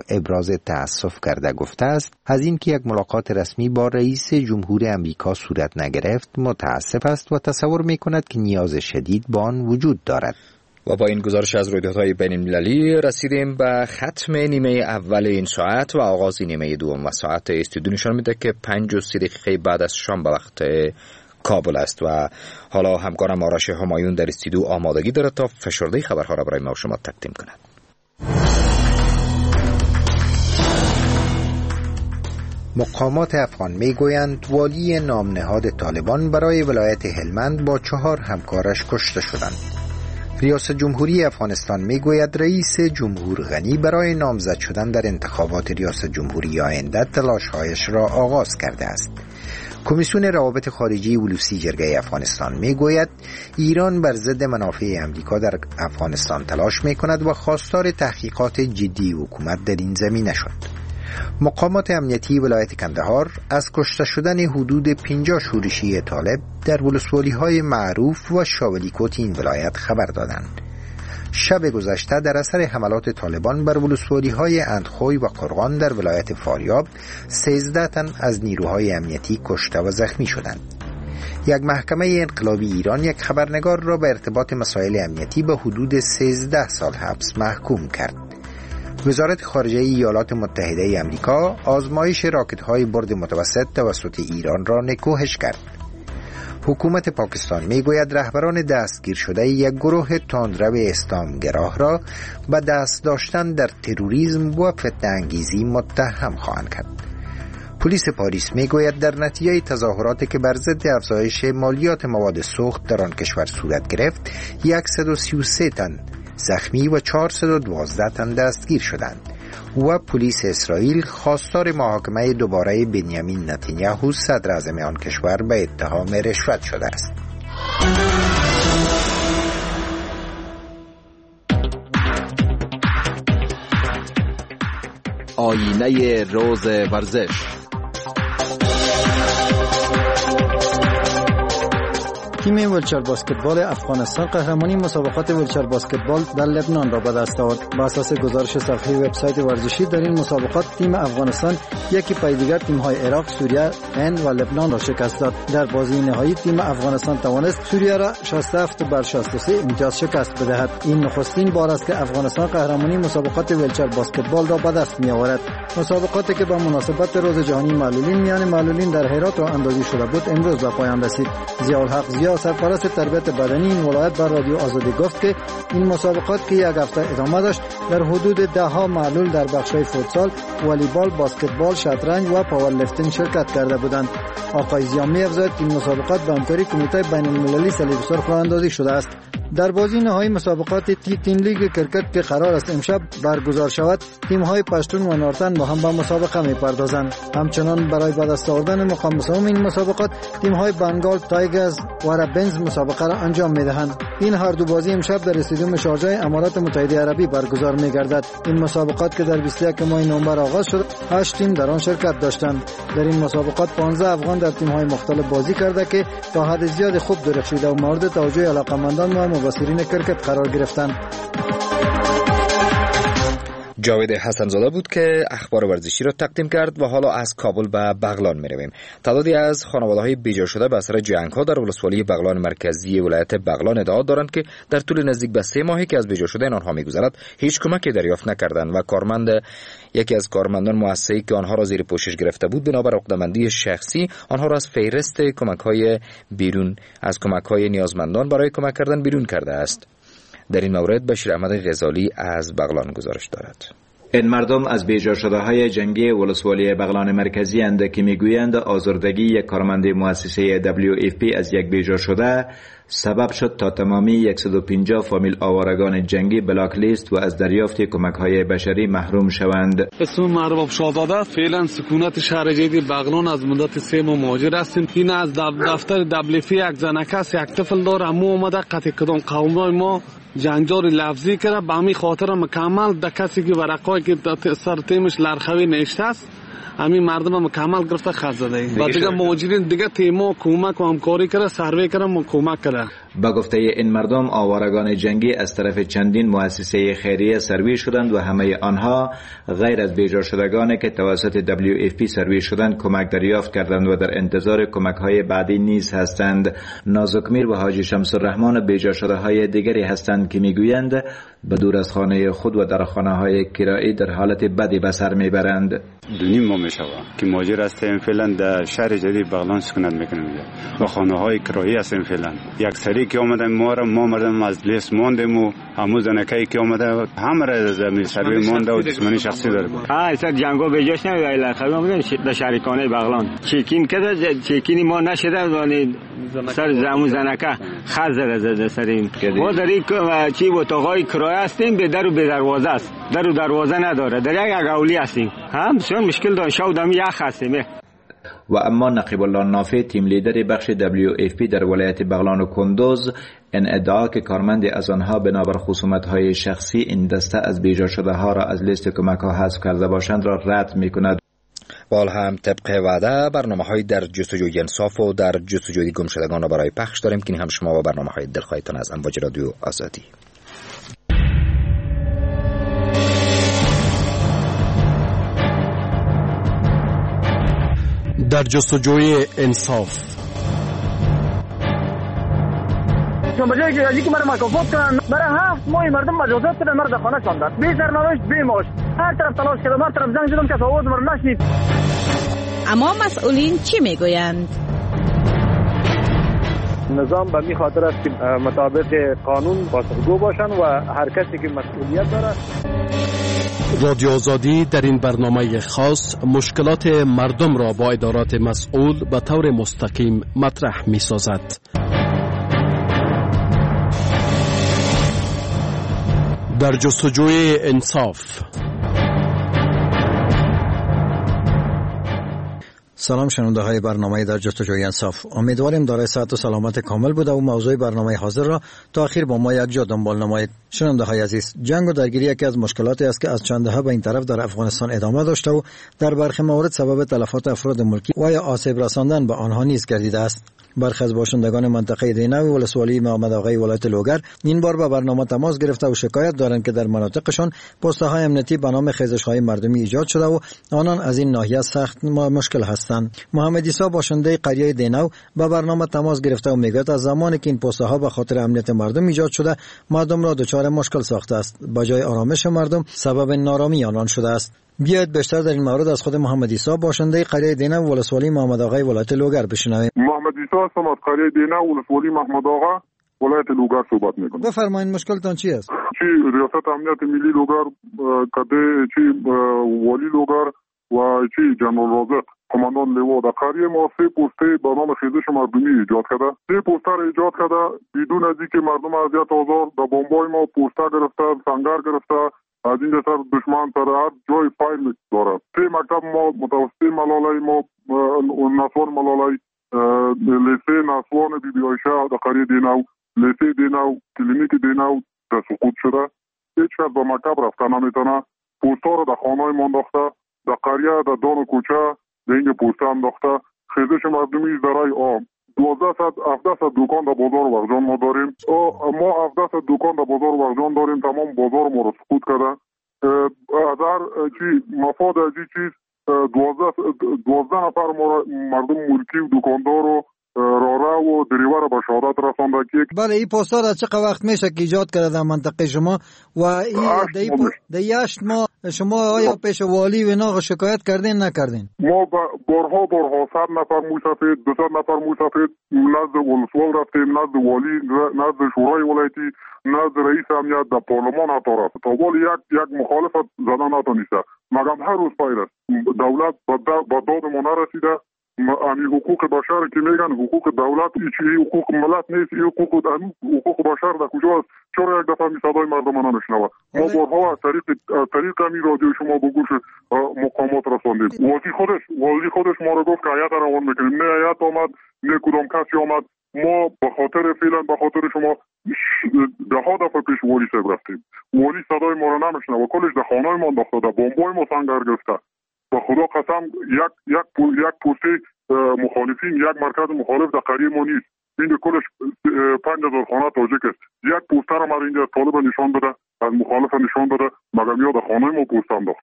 ابراز تأسف کرده گفته است از اینکه یک ملاقات رسمی با رئیس جمهور امریکا صورت نگرفت متأسف است و تصور می‌کند که نیاز شدید به آن وجود دارد. و با این گزارش از رویدادهای بین‌المللی رسیدیم به ختم نیمه اول این ساعت و آغاز نیمه دوم و ساعت استودیو نشان میده که 5:30 دقیقه بعد از شام به وقت کابل است و حالا همکارم آرش همایون در استودیو آمادگی دارد تا فشرده خبرها را برای ما و شما تقدیم کند. مقامات افغان میگویند والی نامنهاد طالبان برای ولایت هلمند با 4 همکارش کشته شدند. ریاست جمهوری افغانستان میگوید رئیس جمهور غنی برای نامزد شدن در انتخابات ریاست جمهوری آینده تلاش‌هایش را آغاز کرده است. کمیسیون روابط خارجی ولوسی جرگه افغانستان میگوید ایران بر ضد منافع امریکا در افغانستان تلاش میکند و خواستار تحقیقات جدی حکومت در این زمینه شد. مقامات امنیتی ولایت کندهار از کشته شدن حدود 50 شورشی طالب در ولسوالی‌های معروف و شاولیکوت این ولایت خبر دادند. شب گذشته در اثر حملات طالبان بر ولسوالی‌های اندخوی و قرغان در ولایت فاریاب 13 تن از نیروهای امنیتی کشته و زخمی شدند. یک محکمه انقلابی ایران یک خبرنگار را به ارتباط مسائل امنیتی به حدود 13 سال حبس محکوم کرد. وزارت خارجه ایالات متحده امریکا آزمایش راکت‌های برد متوسط توسط ایران را نکوهش کرد. حکومت پاکستان میگوید رهبران دستگیر شده یک گروه تندرو اسلامگرا را به دست داشتن در تروریسم و فتنه انگیزی متهم خواهند کرد. پلیس پاریس میگوید در نتیجه تظاهراتی که بر ضد افزایش مالیات مواد سوخت در آن کشور صورت گرفت 133 تن زخمی و 412 تن دستگیر شدند و پلیس اسرائیل خواستار محاکمه دوباره بنیامین نتانیاهو صدر اعظم آن کشور به اتهام رشوت شده است. آینه روز ورزش. تیم ویلچر بسکتبال افغانستان قهرمانی مسابقات ویلچر بسکتبال در لبنان را به دست آورد. بر اساس گزارش صفحه وبسایت ورزشی در این مسابقات تیم افغانستان یکی پای دیگر تیم‌های عراق، سوریه، هند و لبنان را شکست داد. در بازی نهایی تیم افغانستان توانست سوریه را 67-63 امتیاز شکست بدهد. این نخستین بار است که افغانستان قهرمانی مسابقات ویلچر بسکتبال را به دست می‌آورد. مسابقاتی که به مناسبت روز جهانی معلولین میان معلولین در هرات راه اندازی شده بود امروز به پایان رسید. ضیاءالحق ضیا سرپرست تربیت بدنی این ولایت بر رادیو آزادی گفت که این مسابقات که یک هفته ادامه داشت در حدود 10 معلول در بخش‌های فوتسال، والیبال، بسکتبال، شطرنج و پاورلیفتینگ شرکت کرده بودند. آقای ضیا می‌افزاید که این مسابقات به همکاری کمیته بین‌المللی صلیب سرخ راه اندازی شده است. در بازی نهایی مسابقات تیم لیگ کرکت که قرار است امشب برگزار شود، تیم‌های پشتون و نورتن با هم به مسابقه می‌پردازند. همچنان برای به دست آوردن مقام سوم این مسابقات تیم‌های بنگال تایگرز و ربنز مسابقه را انجام می‌دهند. این هر دو بازی امشب در استادیوم شارجه امارات متحده عربی برگزار می‌گردد. این مسابقات که در 21 ماه نوامبر آغاز شد، 8 تیم در آن شرکت داشتند. در این مسابقات 15 افغان در تیم‌های مختلف بازی کرده که تا حد زیاد خوب درخشیده و مورد توجه علاقه‌مندان و مبصرین کرکت قرار گرفتند. جاوید حسن‌زاده بود که اخبار ورزشی را تقدیم کرد و حالا از کابل به بغلان می‌رویم. تعدادی از خانواده‌های بیجا شده به اثر جنگ‌ها در ولسوالی بغلان مرکزی ولایت بغلان ادعا دارند که در طول نزدیک به 3 ماهی که از بیجا شدن آنها می‌گذرد هیچ کمکی دریافت نکردند و یکی از کارمندان مؤسسه‌ای که آنها را زیر پوشش گرفته بود بنابر عقده‌مندی شخصی آنها را از فهرست کمک‌های نیازمندان برای کمک کردن بیرون کرده است. در این مورد بشیر احمد غزالی از بغلان گزارش دارد. این مردم از بیجا شده های جنگی ولسوالی بغلان مرکزی اند که میگویند آزردگی یک کارمند مؤسسه WFP از یک بیجا شده سبب شد تا تمامی 150 فامیل آوارگان جنگی بلاک لیست و از دریافت کمک های بشری محروم شوند. اسم معروف شاداده، فعلا سکونت شهر جدید بغلان از مدت 3 ماه مهاجر هستیم. این از دفتر WFP یک زنکس یک طفل داره، امو اومده قطع کدام قومای ما جنجار لفظی کرده به همین خاطر مکمل در کسی که ورقایی که سر تیمش لرخوی نشته است همین مردم مکمل گرفته خط زده و دیگه مهاجرین دیگه تیمو کمک و همکاری کرده، سروی کرده و کمک کرده. به گفته این مردم، آوارگان جنگی از طرف چندین مؤسسه خیریه سروی شدند و همه آنها غیر از بیجا شدگانی که توسط WFP سروی شدند کمک دریافت کردند و در انتظار کمک های بعدی نیز هستند. نازک میر و حاجی شمس الرحمن بیجا شده های دیگری هستند که میگویند به دور از خانه خود و در خانه های کرایی در حالت بدی به سر میبرند. 2.5 ماه میشوه که مهاجر هستیم، فعلا در شهر جدید بغلان سکونت میکنیم و خانه های کرایی هستیم. فعلا یک سری که آمده ما مردم از لیست ماندیم و همون زنکایی که آمده همه را از سروی مانده و دشمنی شخصی داره. سر جنگو به جاش نمیاد. خدمت در شهرکانه بغلان چکین کرده، چکینی ما نشده و سر زمون زنکه خزر زده سریم. ما در این چی اتاقای کرایه هستیم، به در و به دروازه است. در و دروازه نداره، در یک اگولی هستیم. هم بسیار مشکل داریم، شاودم یک هستیم. و اما نقیب الله نافع، تیم لیدر بخش WFP در ولایت بغلان و کندوز، این ادعا که کارمند از آنها بنابر خصومت‌های شخصی این دسته از بیجا شده ها را از لیست کمک‌ها حذف کرده باشند را رد می‌کند. بال هم طبق وعده برنامه‌های در جستجوی انصاف و در جستجوی گمشدگان را برای پخش داریم که هم شما با برنامه‌های دلخواهتان از امواج رادیو آزادی. در جستجوی انصاف بجایی که ازی که مرا مکافات کنن، برای 7 ماه مردم مجازات کردن، مرد خانه شاندن، بی سرنوشت بی معاش، هر طرف تلاش کردم، هر طرف زنگ زدم که آواز مرا نشنید. اما مسئولین چی میگویند؟ نظام به می خاطر است که مطابق قانون پاسخگو باشن و هر کسی که مسئولیت داره. رادیو آزادی در این برنامه خاص مشکلات مردم را با ادارات مسئول به طور مستقیم مطرح می سازد. در جستجوی انصاف. سلام شنونده های برنامه در جستجوی انصاف. امیدواریم دارای صحت و سلامت کامل بوده و موضوع برنامه حاضر را تا آخر با ما یک جا دنبال نمایید. شنونده های عزیز، جنگ و درگیری یکی از مشکلاتی است که از چند دهه به این طرف در افغانستان ادامه داشته و در برخی موارد سبب تلفات افراد ملکی و یا آسیب رساندن به آنها نیز گردیده است. برخی از باشندگان منطقه دینو ولسوالی محمد آقای ولایت لوگر این بار به برنامه تماس گرفته و شکایت دارند که در مناطقشان پست‌های امنیتی به نام خیزش‌های مردمی ایجاد شده و آنان از این ناحیه سخت مشکل هستند. محمد عیسی باشنده قریه دینو به برنامه تماس گرفته و میگوید از زمانی که این پست‌ها به خاطر امنیت مردم ایجاد شده، مردم را دچار مشکل ساخته است. به جای آرامش مردم، سبب نارامی آنان شده است. بیاید بیشتر در این مورد از خود محمد عیسی باشنده قریه دینو ولسوالی محمد آقای ولایت لوگر بشنویم. محمد عیسی هستم از قریه دینو ولسوالی محمد آقا ولایت لوگر صحبت میکنم. بفرمایید مشکلتان چی است؟ چی ریاست امنیت ملی لوگر کده چی والی لوگر و چی جنرال رازق کماندان لیوا در قریه ما 3 پسته به نام خیزش مردمی ایجاد کرده. 3 پسته را ایجاد کرده بدون از اینکه مردم اذیت آزار در بمبای ما پسته گرفته، سنگر گرفته، از این سر دشمن سر هر جای فایل داره. 3 مکتب ما متوسطه ملالای ما نسوان ملالای لیسه نسوان بی بی عایشه در قریه دینو، لیسه دینو، کلینیک دینو در سقوط شده. هیچ کس به مکتب رفته نمیتونه. پوستا رو در خانه‌های ما انداخته، در قریه در دان و کوچه در این پوسته انداخته. خیزش مردمی درای آب 1200 دکان در بازار وغجان ما داریم. ما 1700 دکان در بازار وغجان داریم. تمام بازار ما رو سقوط کرده. از هر چی مفاد از این چیز 12 نفر مردم ملکی و دکاندار و راره و دریور به شهادت رسانده که بله این پوستار از چه وقت میشه که ایجاد کرده در منطقه شما و در 8 ماه شما آیا پیش والی و اینا شکایت کردین نکردین؟ ما بارها 100 نفر موسفید 200 نفر موسفید نزد ولسوال رفتیم، نزد والی، نزد شورای ولایتی، نزد رئیس امنیت، در پارلمان حتی رفت. تا ولی یک مخالفت زدن نتونسته. مگم هر روز پایل است. دولت با داد ما نرسیده. همین حقوق بشر که میگن حقوق دولت این حقوق ملت نیست، این حقوق بشر در کجاست؟ چرا یک دفعه می صدای مردم نمیشنوه؟ ما بارها از طریق همین رادیو شما به گوش مقامات رساندیم. والی خودش ما رو گفت که هیئت روان میکنیم. نه هیئت آمد نه کدام کسی آمد. ما به خاطر شما 10 دفعه پیش والی صاحب رفتیم. والی صدای ما رو نمیشنوه. کلش در خانه ما انداخته، در بمبای ما سنگر گرفته. به خدا قسم یک پسته مخالفین، یک مرکز مخالف در قریه ما نیست. اینجا کلش 5000 خانه تاجیک است. یک پوستر ما اینجا طالب نشان بده، از مخالف نشان بده، مگر میاد خانه ما پوست انداخت.